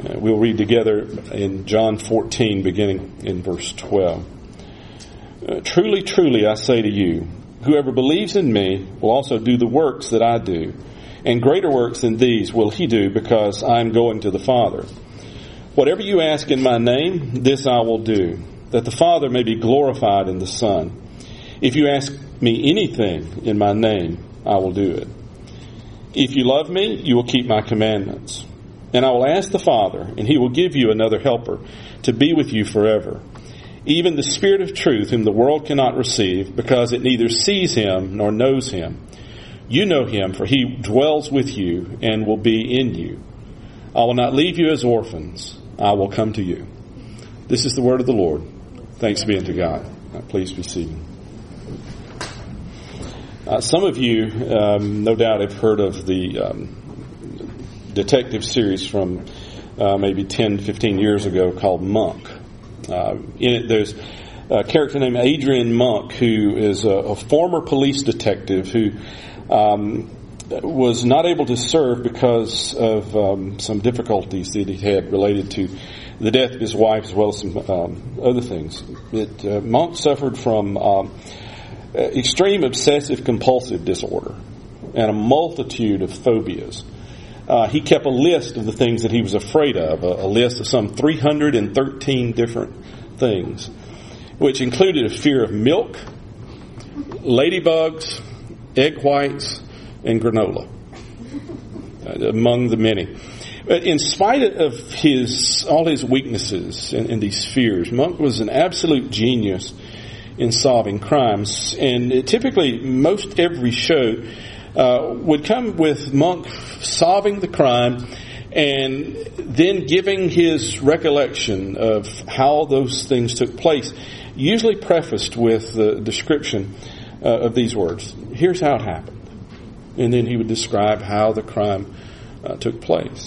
We'll read together in John 14, beginning in verse 12. Truly, truly, I say to you, whoever believes in me will also do the works that I do, and greater works than these will he do, because I am going to the Father. Whatever you ask in my name, this I will do, that the Father may be glorified in the Son. If you ask me anything in my name, I will do it. If you love me, you will keep my commandments. And I will ask the Father, and he will give you another helper to be with you forever, even the Spirit of truth, whom the world cannot receive, because it neither sees him nor knows him. You know him, for he dwells with you and will be in you. I will not leave you as orphans. I will come to you. This is the word of the Lord. Thanks be unto God. Please be seated. Some of you, no doubt, have heard of the detective series from maybe 10, 15 years ago called Monk. In it, there's a character named Adrian Monk, who is a former police detective who was not able to serve because of some difficulties that he had related to the death of his wife, as well as some other things. Monk suffered from extreme obsessive-compulsive disorder and a multitude of phobias. He kept a list of the things that he was afraid of, a list of some 313 different things, which included a fear of milk, ladybugs, egg whites, and granola, among the many. But in spite of all his weaknesses and these fears, Monk was an absolute genius in solving crimes. And typically, most every show would come with Monk solving the crime and then giving his recollection of how those things took place, usually prefaced with the description of these words. Here's how it happened. And then he would describe how the crime took place.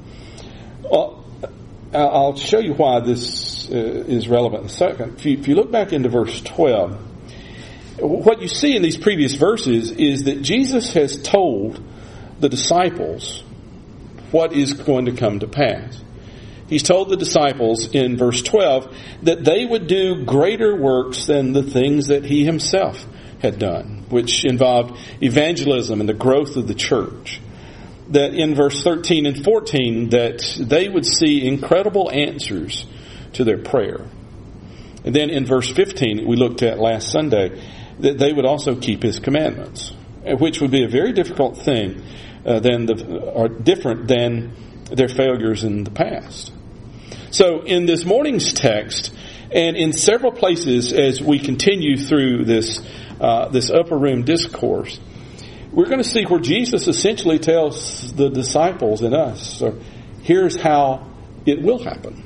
Well, I'll show you why this is relevant in a second. If you look back into verse 12, what you see in these previous verses is that Jesus has told the disciples what is going to come to pass. He's told the disciples in verse 12 that they would do greater works than the things that he himself had done, which involved evangelism and the growth of the church. That in verse 13 and 14, that they would see incredible answers to their prayer. And then in verse 15, we looked at last Sunday, that they would also keep his commandments, which would be a very difficult thing or different than their failures in the past. So in this morning's text, and in several places as we continue through this upper room discourse, we're going to see where Jesus essentially tells the disciples and us, here's how it will happen.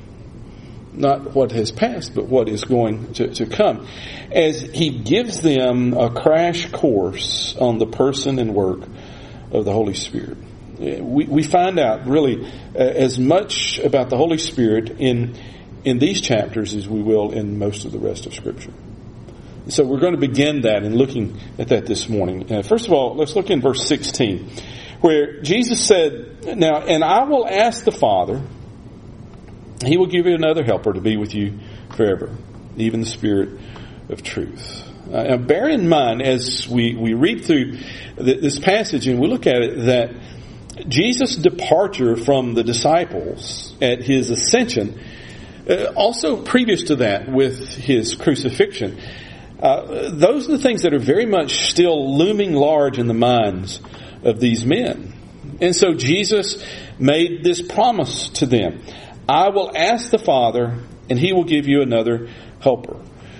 Not what has passed, but what is going to come. As he gives them a crash course on the person and work of the Holy Spirit. We find out really as much about the Holy Spirit in these chapters as we will in most of the rest of Scripture. So we're going to begin that and looking at that this morning. First of all, let's look in verse 16, where Jesus said, "Now, and I will ask the Father, he will give you another helper to be with you forever, even the Spirit of truth." Now, bear in mind as we read through this passage and we look at it that Jesus' departure from the disciples at his ascension, also previous to that with his crucifixion, those are the things that are very much still looming large in the minds of these men. And so Jesus made this promise to them. I will ask the Father, and he will give you another helper.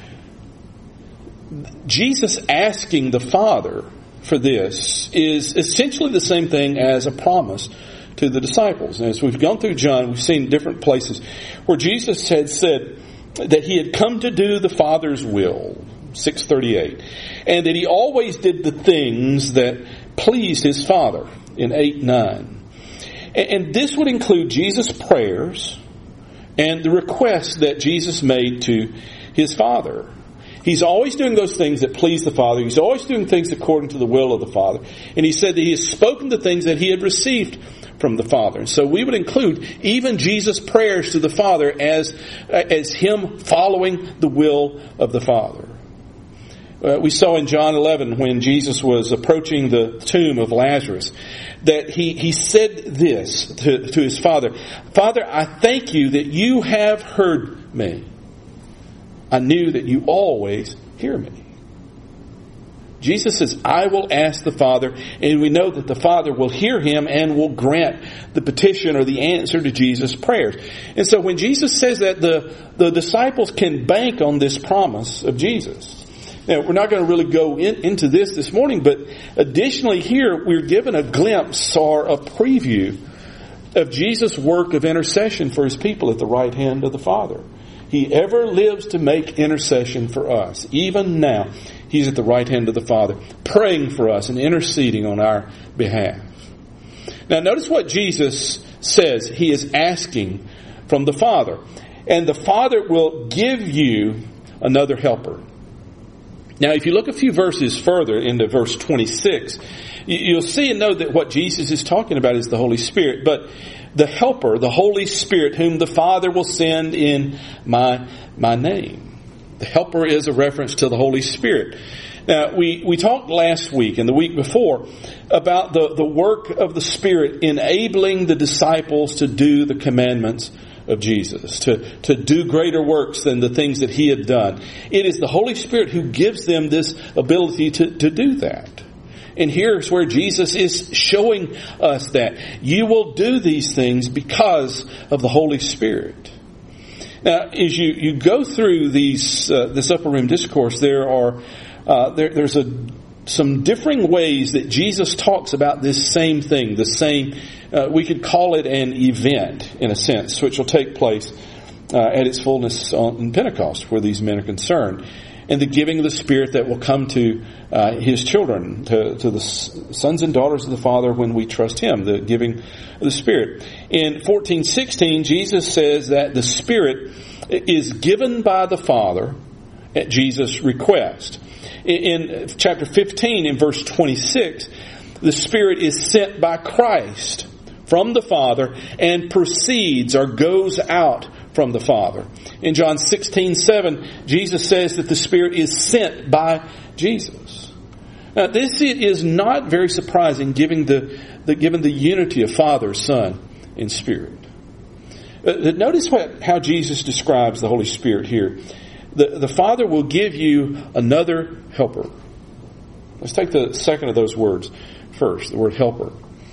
Jesus asking the Father for this is essentially the same thing as a promise to the disciples. And as we've gone through John, we've seen different places where Jesus had said that he had come to do the Father's will, 6:38, and that he always did the things that pleased his Father in 8:9. And this would include Jesus' prayers and the requests that Jesus made to his Father. He's always doing those things that please the Father. He's always doing things according to the will of the Father. And he said that he has spoken the things that he had received from the Father. And so we would include even Jesus' prayers to the Father as Him following the will of the Father. We saw in John 11 when Jesus was approaching the tomb of Lazarus that he said this to his Father, Father, I thank you that you have heard me. I knew that you always hear me. Jesus says, I will ask the Father, and we know that the Father will hear him and will grant the petition or the answer to Jesus' prayers. And so when Jesus says that, the disciples can bank on this promise of Jesus. Now, we're not going to really go into this morning, but additionally here, we're given a glimpse or a preview of Jesus' work of intercession for his people at the right hand of the Father. He ever lives to make intercession for us. Even now, he's at the right hand of the Father, praying for us and interceding on our behalf. Now, notice what Jesus says he is asking from the Father. And the Father will give you another helper. Now, if you look a few verses further into verse 26, you'll see and know that what Jesus is talking about is the Holy Spirit. But the Helper, the Holy Spirit, whom the Father will send in my name. The Helper is a reference to the Holy Spirit. Now, we talked last week and the week before about the work of the Spirit enabling the disciples to do the commandments of Jesus, to do greater works than the things that he had done. It is the Holy Spirit who gives them this ability to do that. And here's where Jesus is showing us that you will do these things because of the Holy Spirit. Now, as you go through this upper room discourse, there's some differing ways that Jesus talks about this same thing, the same. We could call it an event, in a sense, which will take place at its fullness in Pentecost, where these men are concerned. And the giving of the Spirit that will come to his children, to the sons and daughters of the Father when we trust him, the giving of the Spirit. In 14:16, Jesus says that the Spirit is given by the Father at Jesus' request. In chapter 15, in verse 26, the Spirit is sent by Christ from the Father and proceeds or goes out from the Father. In John 16:7, Jesus says that the Spirit is sent by Jesus. Now, this is not very surprising given the unity of Father, Son, and Spirit. Notice how Jesus describes the Holy Spirit here. The Father will give you another helper. Let's take the second of those words first, the word helper.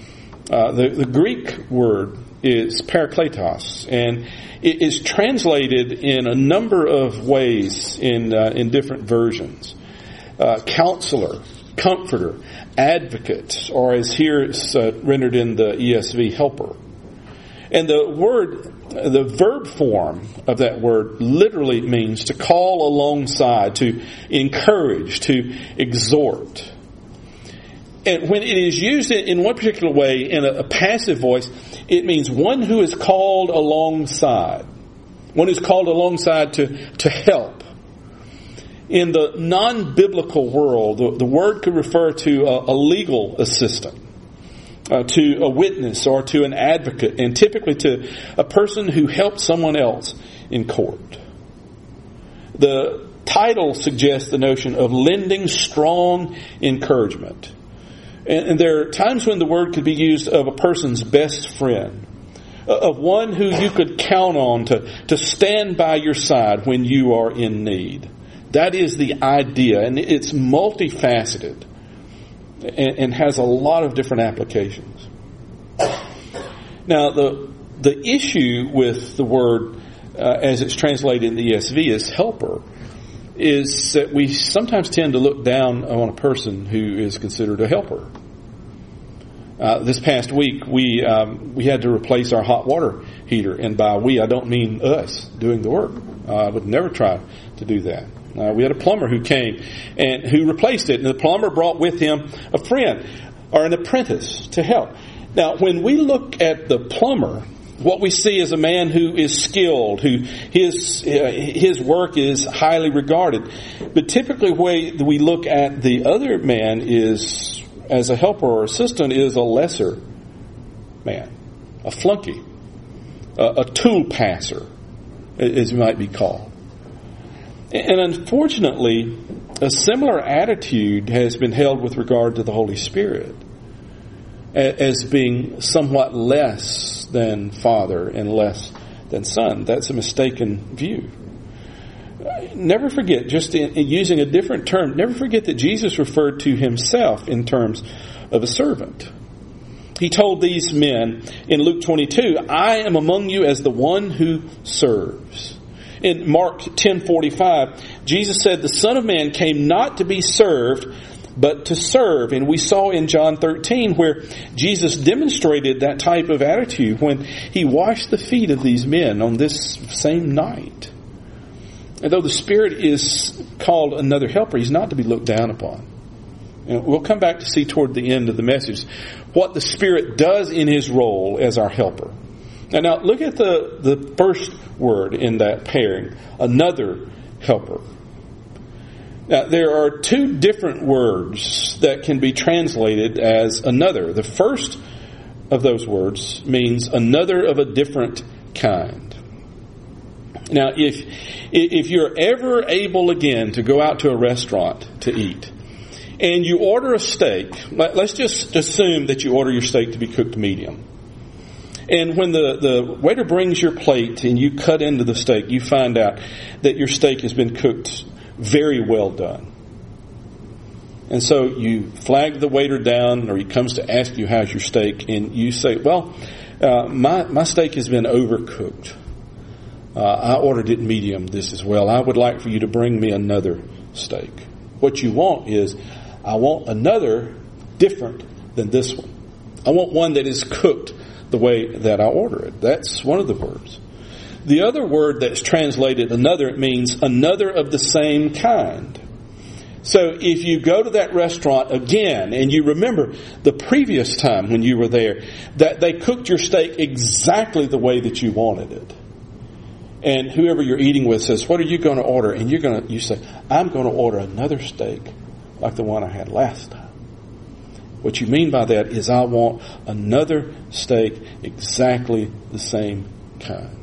The Greek word is parakletos, and it is translated in a number of ways in different versions. Counselor, comforter, advocate, or as here it's rendered in the ESV, helper. And the verb form of that word literally means to call alongside, to encourage, to exhort. And when it is used in one particular way, in a passive voice, it means one who is called alongside. One who's called alongside to help. In the non-biblical world, the word could refer to a legal assistant, to a witness, or to an advocate, and typically to a person who helped someone else in court. The title suggests the notion of lending strong encouragement. And there are times when the word could be used of a person's best friend, of one who you could count on to stand by your side when you are in need. That is the idea, and it's multifaceted and has a lot of different applications. Now, the issue with the word as it's translated in the ESV as helper is that we sometimes tend to look down on a person who is considered a helper. This past week, we had to replace our hot water heater, and by we, I don't mean us doing the work. I would never try to do that. We had a plumber who came and who replaced it, and the plumber brought with him a friend or an apprentice to help. Now, when we look at the plumber, what we see is a man who is skilled, who his work is highly regarded. But typically, the way we look at the other man is as a helper or assistant is a lesser man. a flunky, a tool passer, as it might be called. And unfortunately, a similar attitude has been held with regard to the Holy Spirit as being somewhat less than Father and less than Son. That's a mistaken view. Never forget, just in using a different term, never forget that Jesus referred to himself in terms of a servant. He told these men in Luke 22, I am among you as the one who serves. In Mark 10:45, Jesus said, the Son of Man came not to be served, but to serve. And we saw in John 13 where Jesus demonstrated that type of attitude when he washed the feet of these men on this same night. And though the Spirit is called another helper, he's not to be looked down upon. And we'll come back to see toward the end of the message what the Spirit does in his role as our helper. And now look at the first word in that pairing, another helper. Now there are two different words that can be translated as another. The first of those words means another of a different kind. Now if you're ever able again to go out to a restaurant to eat, and you order a steak, let's just assume that you order your steak to be cooked medium. And when the waiter brings your plate and you cut into the steak, you find out that your steak has been cooked very well done. And so you flag the waiter down, or he comes to ask you how's your steak, and you say, well, my steak has been overcooked. I ordered it medium this as well. I would like for you to bring me another steak. What you want is, I want another different than this one. I want one that is cooked the way that I order it. That's one of the words. The other word that's translated another, it means another of the same kind. So if you go to that restaurant again and you remember the previous time when you were there, that they cooked your steak exactly the way that you wanted it. And whoever you're eating with says, what are you going to order? And you say, I'm going to order another steak like the one I had last time. What you mean by that is I want another steak exactly the same kind.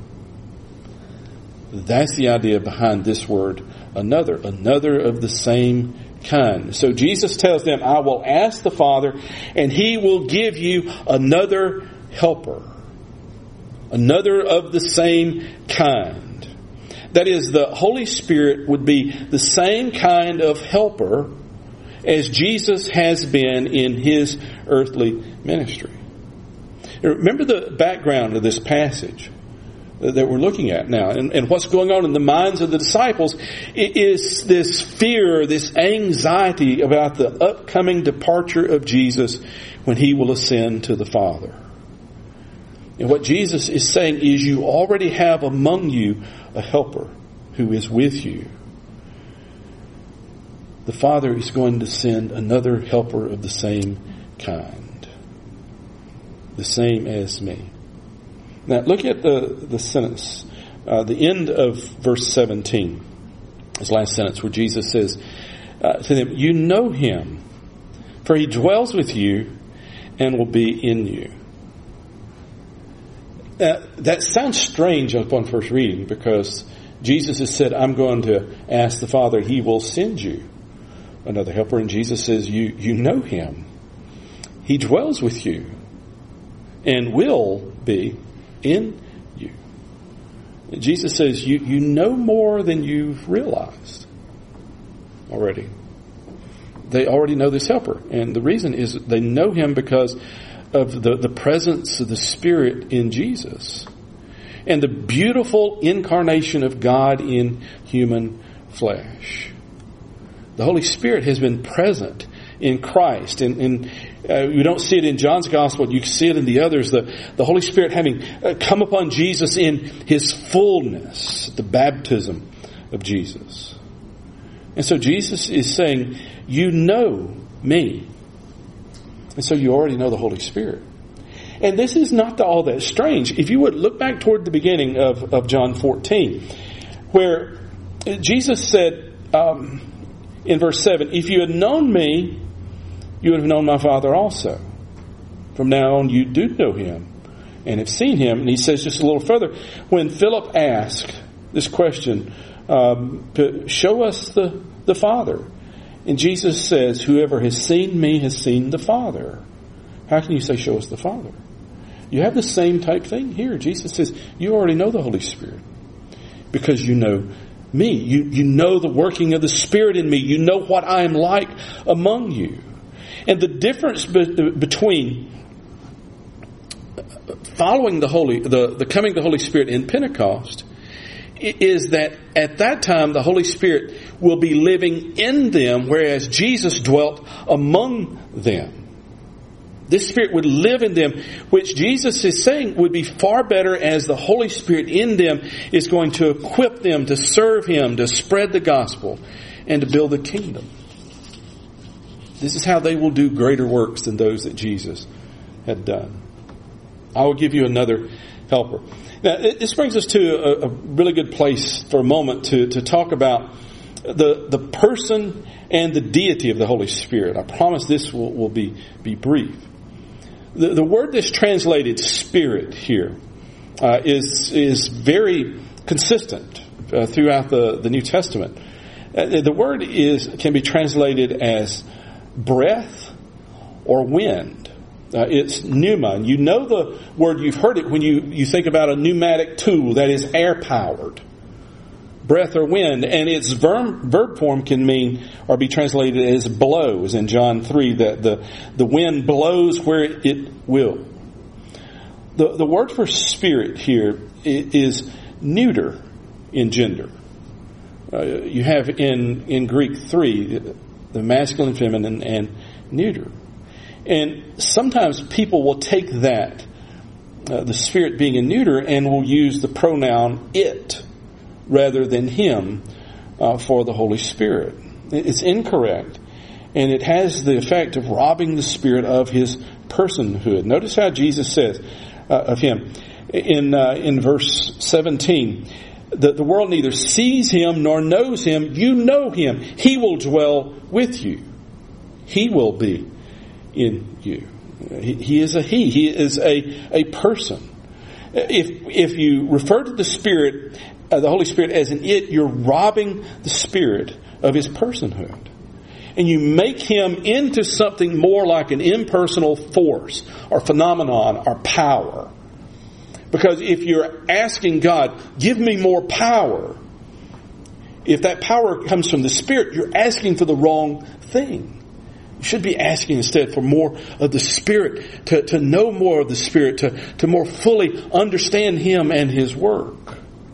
That's the idea behind this word, another of the same kind. So Jesus tells them, I will ask the Father, and he will give you another helper. Another of the same kind. That is, the Holy Spirit would be the same kind of helper as Jesus has been in his earthly ministry. Remember the background of this passage that we're looking at now, and what's going on in the minds of the disciples is this fear, this anxiety about the upcoming departure of Jesus when he will ascend to the Father. And what Jesus is saying is, you already have among you a helper who is with you. The Father is going to send another helper of the same kind. The same as me. Now look at the sentence, the end of verse 17. This last sentence where Jesus says to them, you know him, for he dwells with you and will be in you. That sounds strange upon first reading, because Jesus has said, I'm going to ask the Father, he will send you another helper. And Jesus says, you know him. He dwells with you and will be in you. And Jesus says, you know more than you've realized already. They already know this helper. And the reason is they know him because of the presence of the Spirit in Jesus and the beautiful incarnation of God in human flesh. The Holy Spirit has been present in Christ, and you don't see it in John's Gospel, you see it in the others, the Holy Spirit having come upon Jesus in his fullness, the baptism of Jesus. And so Jesus is saying, you know me. And so you already know the Holy Spirit. And this is not all that strange. If you would look back toward the beginning of John 14, where Jesus said in verse 7, if you had known me, you would have known my Father also. From now on you do know him and have seen him. And he says just a little further, when Philip asked this question, show us the Father. And Jesus says, whoever has seen me has seen the Father. How can you say, show us the Father? You have the same type thing here. Jesus says, you already know the Holy Spirit because you know me. You know the working of the Spirit in me. You know what I am like among you. And the difference between following the coming of the Holy Spirit in Pentecost is that at that time the Holy Spirit will be living in them, whereas Jesus dwelt among them. This Spirit would live in them, which Jesus is saying would be far better as the Holy Spirit in them is going to equip them to serve Him, to spread the gospel, and to build the kingdom. This is how they will do greater works than those that Jesus had done. I will give you another helper. Now, this brings us to a really good place for a moment to talk about the person and the deity of the Holy Spirit. I promise this will be brief. The word that's translated Spirit here is very consistent throughout the New Testament. The word can be translated as breath or wind. It's pneuma. And you know the word, you've heard it when you think about a pneumatic tool that is air-powered. Breath or wind. And its verb form can mean or be translated as blows in John 3, that the wind blows where it will. The word for spirit here is neuter in gender. You have in Greek 3, the masculine, feminine, and neuter. And sometimes people will take that, the Spirit being a neuter, and will use the pronoun it rather than him for the Holy Spirit. It's incorrect, and it has the effect of robbing the Spirit of His personhood. Notice how Jesus says of Him in verse 17, that the world neither sees Him nor knows Him. You know Him. He will dwell with you. He will be in you. He is a he. He is a person. If you refer to the Spirit, the Holy Spirit, as an it, you're robbing the Spirit of His personhood. And you make Him into something more like an impersonal force or phenomenon or power. Because if you're asking God, give me more power, if that power comes from the Spirit, you're asking for the wrong thing. You should be asking instead for more of the Spirit, to know more of the Spirit, to more fully understand Him and His work.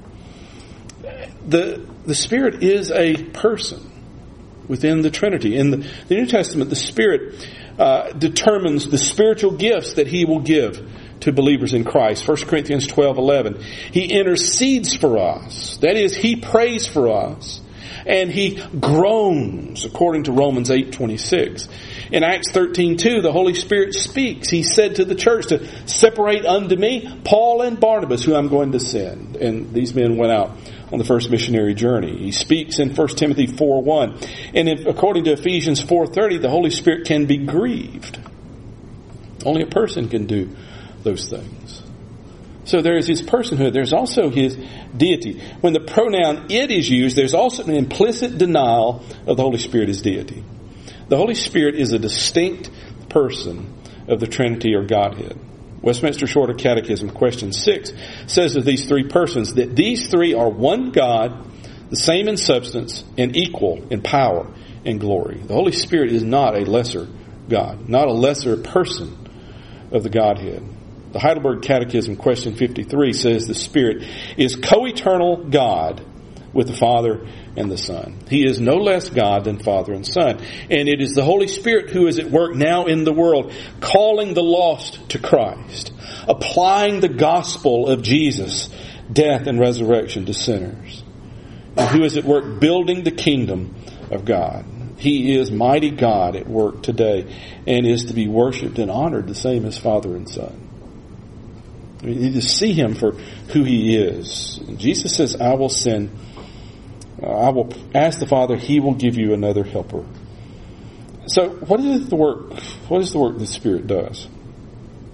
The Spirit is a person within the Trinity. In the New Testament, the Spirit determines the spiritual gifts that He will give to believers in Christ. 1 Corinthians 12:11. He intercedes for us. That is, He prays for us. And He groans, according to Romans 8:26. In Acts 13:2, the Holy Spirit speaks. He said to the church to separate unto me Paul and Barnabas, who I'm going to send. And these men went out on the first missionary journey. He speaks in 1 Timothy 4:1. And according to Ephesians 4:30, the Holy Spirit can be grieved. Only a person can do those things. So there is His personhood. There's also His deity. When the pronoun it is used, there's also an implicit denial of the Holy Spirit as deity. The Holy Spirit is a distinct person of the Trinity or Godhead. Westminster Shorter Catechism, question 6, says of these three persons that these three are one God, the same in substance, and equal in power and glory. The Holy Spirit is not a lesser God, not a lesser person of the Godhead. The Heidelberg Catechism, question 53, says the Spirit is co-eternal God with the Father and the Son. He is no less God than Father and Son. And it is the Holy Spirit who is at work now in the world, calling the lost to Christ, applying the gospel of Jesus' death and resurrection to sinners, and who is at work building the kingdom of God. He is mighty God at work today and is to be worshipped and honored the same as Father and Son. We need to see Him for who He is. And Jesus says, I will ask the Father, He will give you another helper. So what is the work the Spirit does?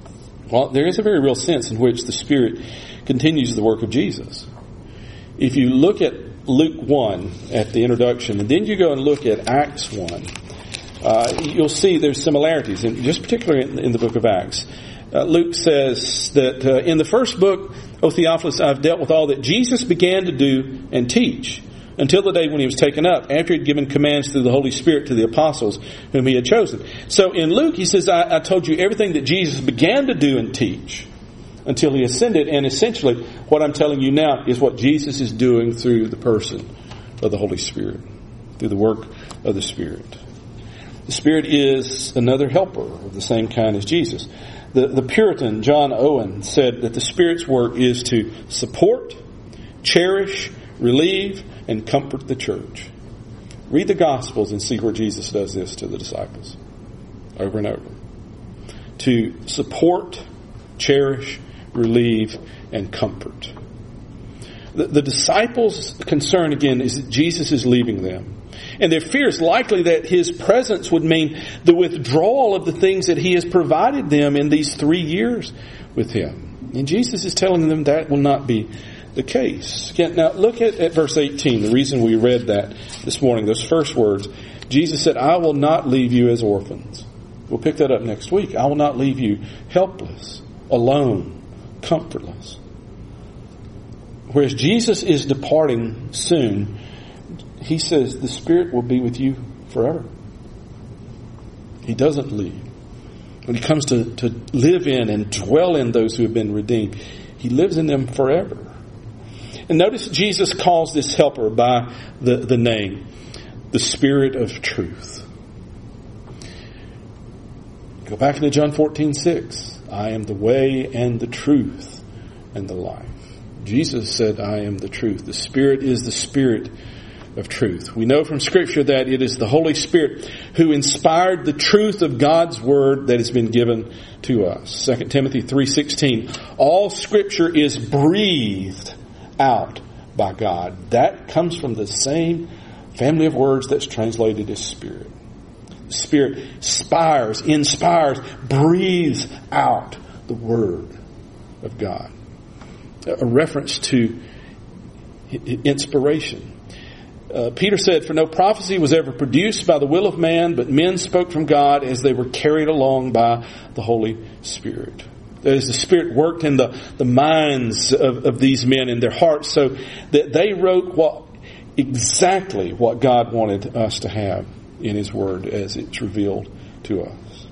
Well, there is a very real sense in which the Spirit continues the work of Jesus. If you look at Luke 1 at the introduction, and then you go and look at Acts 1, you'll see there's similarities, and just particularly in the book of Acts. Luke says that in the first book, O Theophilus, I've dealt with all that Jesus began to do and teach until the day when he was taken up, after he had given commands through the Holy Spirit to the apostles whom he had chosen. So in Luke, he says, I told you everything that Jesus began to do and teach until he ascended. And essentially, what I'm telling you now is what Jesus is doing through the person of the Holy Spirit, through the work of the Spirit. The Spirit is another helper of the same kind as Jesus. The Puritan John Owen said that the Spirit's work is to support, cherish, relieve, and comfort the church. Read the Gospels and see where Jesus does this to the disciples over and over. To support, cherish, relieve, and comfort. The disciples' concern, again, is that Jesus is leaving them. And their fear is likely that his presence would mean the withdrawal of the things that he has provided them in these 3 years with him. And Jesus is telling them that will not be the case. Again, now look at verse 18, the reason we read that this morning, those first words. Jesus said, I will not leave you as orphans. We'll pick that up next week. I will not leave you helpless, alone, comfortless. Whereas Jesus is departing soon, he says the Spirit will be with you forever. He doesn't leave. When he comes to live in and dwell in those who have been redeemed, he lives in them forever. And notice Jesus calls this helper by the name, the Spirit of Truth. Go back into John 14:6. I am the way and the truth and the life. Jesus said, I am the truth. The Spirit is the Spirit of truth. We know from Scripture that it is the Holy Spirit who inspired the truth of God's Word that has been given to us. 2 Timothy 3:16. All Scripture is breathed out by God. That comes from the same family of words that's translated as Spirit. The Spirit inspires, breathes out the Word of God. A reference to inspiration. Peter said, for no prophecy was ever produced by the will of man, but men spoke from God as they were carried along by the Holy Spirit. That is, the Spirit worked in the minds of these men, in their hearts, so that they wrote exactly what God wanted us to have in His Word as it's revealed to us.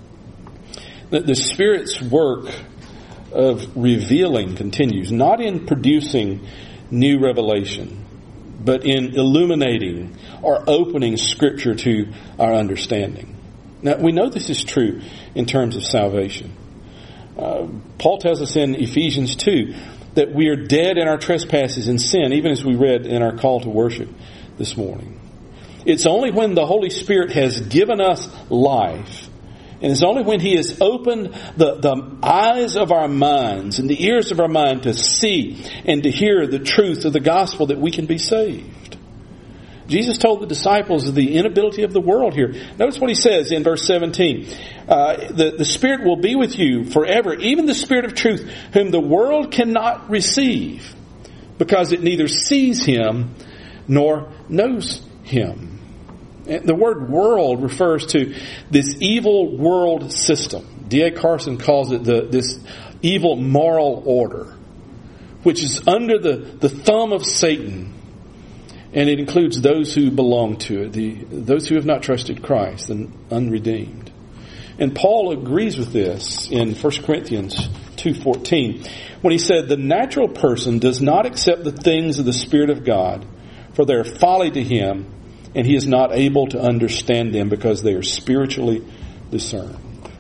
The Spirit's work of revealing continues, not in producing new revelation, but in illuminating or opening Scripture to our understanding. Now, we know this is true in terms of salvation. Paul tells us in Ephesians 2 that we are dead in our trespasses and sin, even as we read in our call to worship this morning. It's only when the Holy Spirit has given us life, and it's only when He has opened the eyes of our minds and the ears of our mind to see and to hear the truth of the gospel that we can be saved. Jesus told the disciples of the inability of the world here. Notice what He says in verse 17. The Spirit will be with you forever, even the Spirit of truth, whom the world cannot receive, because it neither sees Him nor knows Him. The word world refers to this evil world system. D.A. Carson calls it this evil moral order, which is under the thumb of Satan. And it includes those who belong to it, those who have not trusted Christ, the unredeemed. And Paul agrees with this in 1 Corinthians 2:14 when he said, the natural person does not accept the things of the Spirit of God, for they are folly to him, and he is not able to understand them because they are spiritually discerned.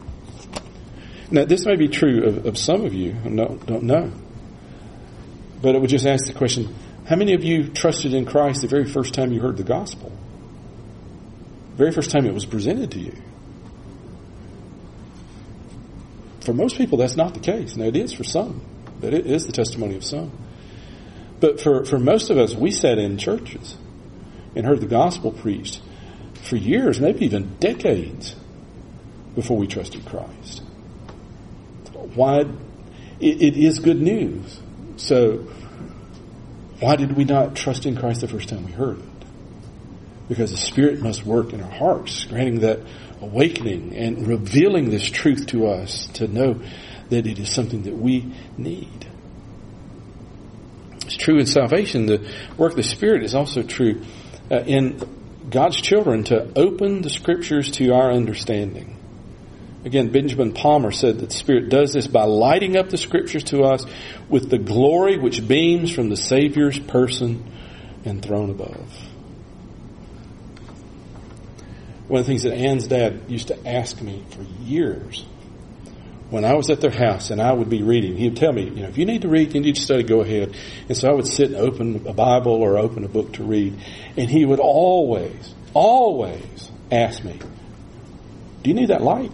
Now, this may be true of some of you who don't know. But I would just ask the question, how many of you trusted in Christ the very first time you heard the gospel? The very first time it was presented to you? For most people, that's not the case. Now, it is for some. That it is the testimony of some. But for most of us, we sat in churches and heard the gospel preached for years, maybe even decades, before we trusted Christ. why it is good news. So why did we not trust in Christ the first time we heard it? Because the Spirit must work in our hearts, granting that awakening and revealing this truth to us to know that it is something that we need. It's true in salvation. The work of the Spirit is also true in God's children to open the Scriptures to our understanding. Again, Benjamin Palmer said that the Spirit does this by lighting up the Scriptures to us with the glory which beams from the Savior's person and throne above. One of the things that Ann's dad used to ask me for years, when I was at their house and I would be reading, he would tell me, if you need to read, you need to study, go ahead. And so I would sit and open a Bible or open a book to read. And he would always ask me, do you need that light?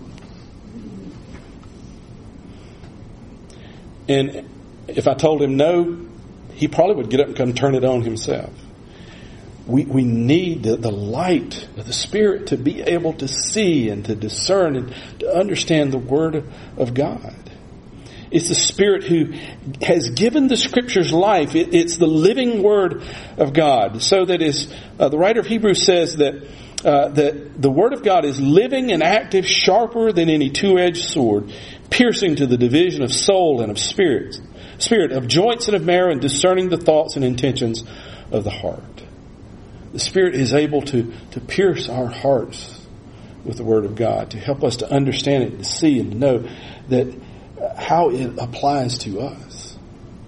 And if I told him no, he probably would get up and come turn it on himself. We need the light of the Spirit to be able to see and to discern and to understand the Word of God. It's the Spirit who has given the Scriptures life. It's the living Word of God. So that is, the writer of Hebrews says that the Word of God is living and active, sharper than any two-edged sword, piercing to the division of soul and of spirit, of joints and of marrow, and discerning the thoughts and intentions of the heart. The Spirit is able to pierce our hearts with the Word of God, to help us to understand it, to see and to know that how it applies to us.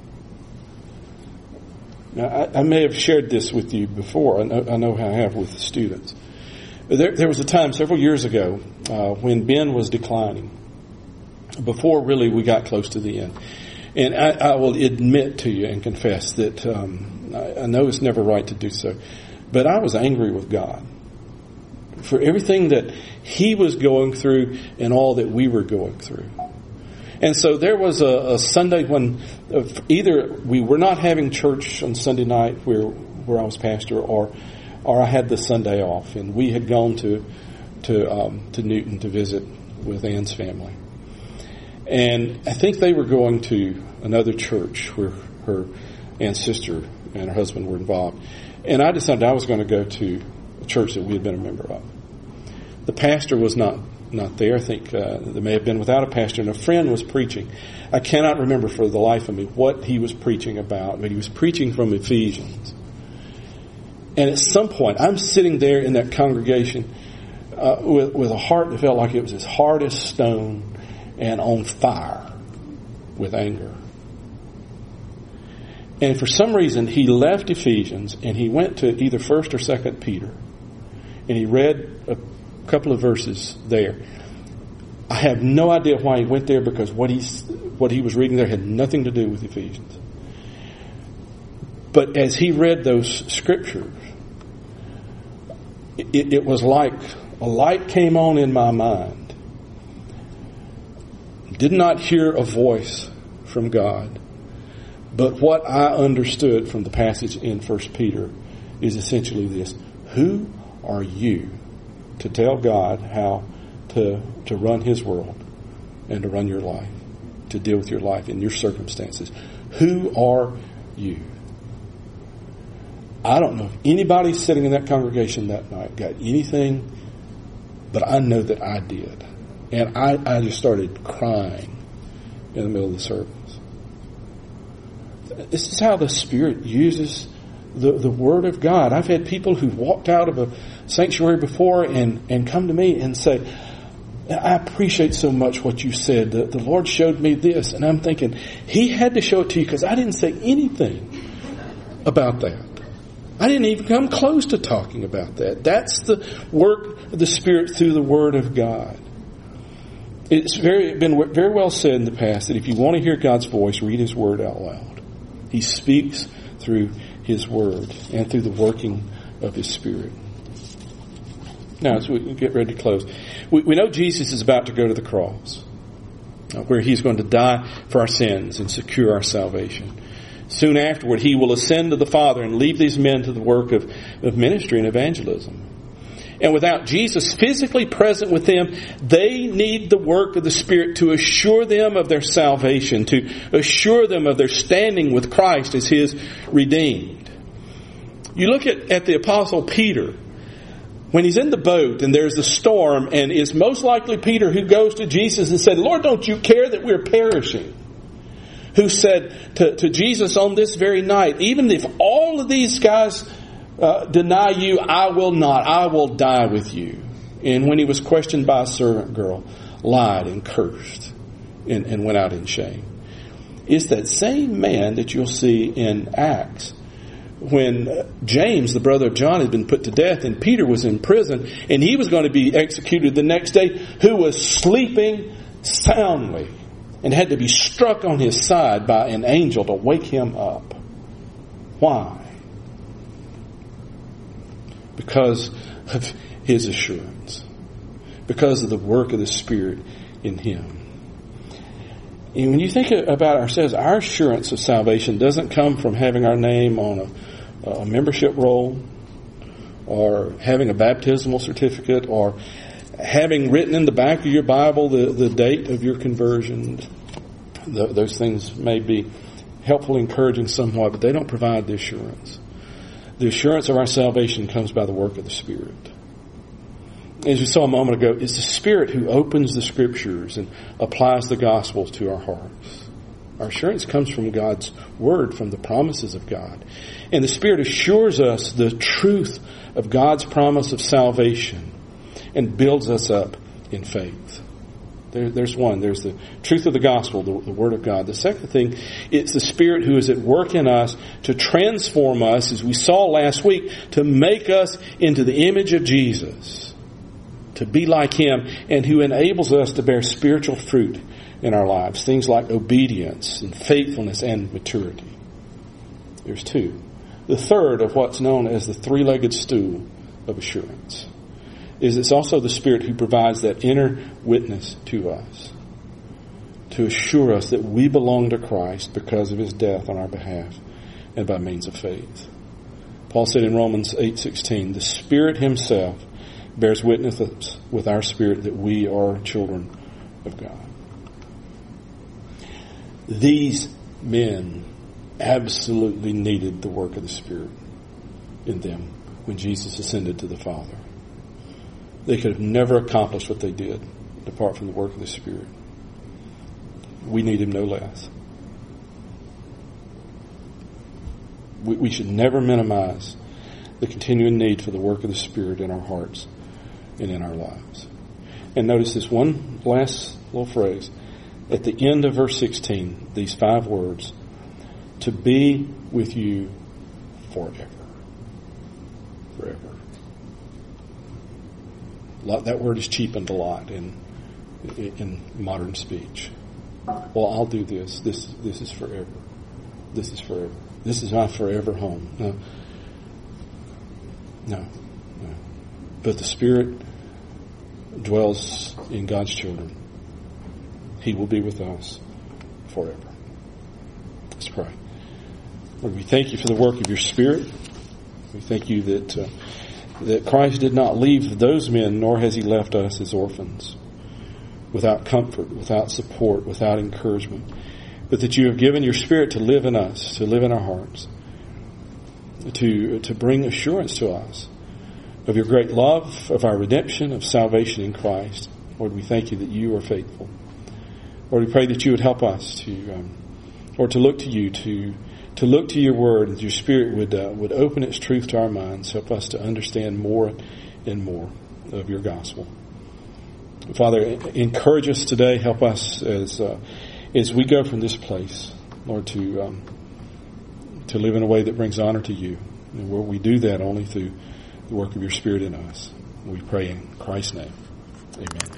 Now, I may have shared this with you before. I know how I have with the students. There was a time several years ago when Ben was declining, before really we got close to the end. And I will admit to you and confess that I know it's never right to do so, but I was angry with God for everything that He was going through and all that we were going through. And so there was a Sunday when either we were not having church on Sunday night where I was pastor, or I had the Sunday off, and we had gone to Newton to visit with Ann's family. And I think they were going to another church where her Ann's sister and her husband were involved. And I decided I was going to go to a church that we had been a member of. The pastor was not there. I think they may have been without a pastor, and a friend was preaching. I cannot remember for the life of me what he was preaching about, but he was preaching from Ephesians. And at some point, I'm sitting there in that congregation with a heart that felt like it was as hard as stone and on fire with anger. And for some reason, he left Ephesians and he went to either 1st or 2nd Peter. And he read a couple of verses there. I have no idea why he went there, because what he was reading there had nothing to do with Ephesians. But as he read those scriptures, it was like a light came on in my mind. Did not hear a voice from God. But what I understood from the passage in 1 Peter is essentially this: who are you to tell God how to run His world and to run your life, to deal with your life and your circumstances? Who are you? I don't know if anybody sitting in that congregation that night got anything, but I know that I did. And I just started crying in the middle of the service. This is how the Spirit uses the Word of God. I've had people who walked out of a sanctuary before and come to me and say, I appreciate so much what you said. The Lord showed me this. And I'm thinking, He had to show it to you because I didn't say anything about that. I didn't even come close to talking about that. That's the work of the Spirit through the Word of God. It's been very well said in the past that if you want to hear God's voice, read His Word out loud. He speaks through His Word and through the working of His Spirit. Now, as we get ready to close, we know Jesus is about to go to the cross, where He's going to die for our sins and secure our salvation. Soon afterward, He will ascend to the Father and leave these men to the work of ministry and evangelism. And without Jesus physically present with them, they need the work of the Spirit to assure them of their salvation, to assure them of their standing with Christ as His redeemed. You look at the Apostle Peter. When he's in the boat and there's a storm, and it's most likely Peter who goes to Jesus and said, Lord, don't you care that we're perishing? Who said to Jesus on this very night, even if all of these guys deny you, I will not. I will die with you. And when he was questioned by a servant girl, lied and cursed and went out in shame. It's that same man that you'll see in Acts when James, the brother of John, had been put to death and Peter was in prison and he was going to be executed the next day, who was sleeping soundly and had to be struck on his side by an angel to wake him up. Why? Because of his assurance. Because of the work of the Spirit in him. And when you think about ourselves, our assurance of salvation doesn't come from having our name on a membership roll, or having a baptismal certificate, or having written in the back of your Bible the date of your conversion. Those things may be helpful, encouraging somewhat, but they don't provide the assurance. The assurance of our salvation comes by the work of the Spirit. As we saw a moment ago, it's the Spirit who opens the Scriptures and applies the gospel to our hearts. Our assurance comes from God's Word, from the promises of God. And the Spirit assures us the truth of God's promise of salvation and builds us up in faith. There's one. There's the truth of the gospel, the Word of God. The second thing, it's the Spirit who is at work in us to transform us, as we saw last week, to make us into the image of Jesus, to be like Him, and who enables us to bear spiritual fruit in our lives. Things like obedience and faithfulness and maturity. There's two. The third of what's known as the three-legged stool of assurance is it's also the Spirit who provides that inner witness to us, to assure us that we belong to Christ because of His death on our behalf and by means of faith. Paul said in Romans 8:16, the Spirit Himself bears witness with our spirit that we are children of God. These men absolutely needed the work of the Spirit in them when Jesus ascended to the Father. They could have never accomplished what they did apart from the work of the Spirit. We need Him no less. We should never minimize the continuing need for the work of the Spirit in our hearts and in our lives. And notice this one last little phrase. At the end of verse 16, these 5 words, to be with you forever. Forever. That word is cheapened a lot in modern speech. Well, I'll do this. This is forever. This is forever. This is my forever home. No. But the Spirit dwells in God's children. He will be with us forever. Let's pray. Lord, we thank You for the work of Your Spirit. We thank You that Christ did not leave those men, nor has He left us as orphans, without comfort, without support, without encouragement, but that You have given Your Spirit to live in us, to live in our hearts, to bring assurance to us of Your great love, of our redemption, of salvation in Christ. Lord, we thank You that You are faithful. Lord, we pray that You would help us to look to You, to look to Your Word, and Your Spirit would open its truth to our minds, help us to understand more and more of Your gospel. Father, encourage us today. Help us as we go from this place, Lord, to live in a way that brings honor to You. And where we do that only through the work of Your Spirit in us. We pray in Christ's name. Amen.